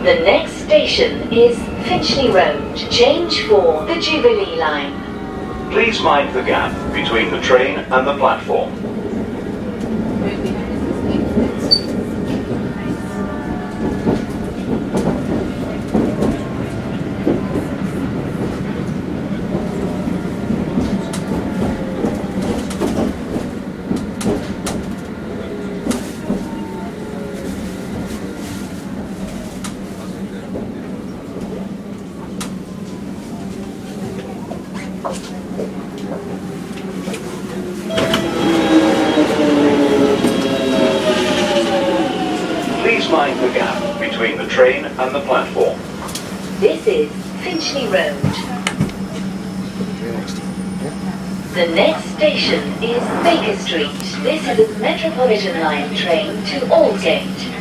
The next station is Finchley Road. Change for the Jubilee line. Please mind the gap between the train and the platform. Please mind the gap between the train and the platform. This is Finchley Road. The next station is Baker Street. This is a Metropolitan line train to Aldgate.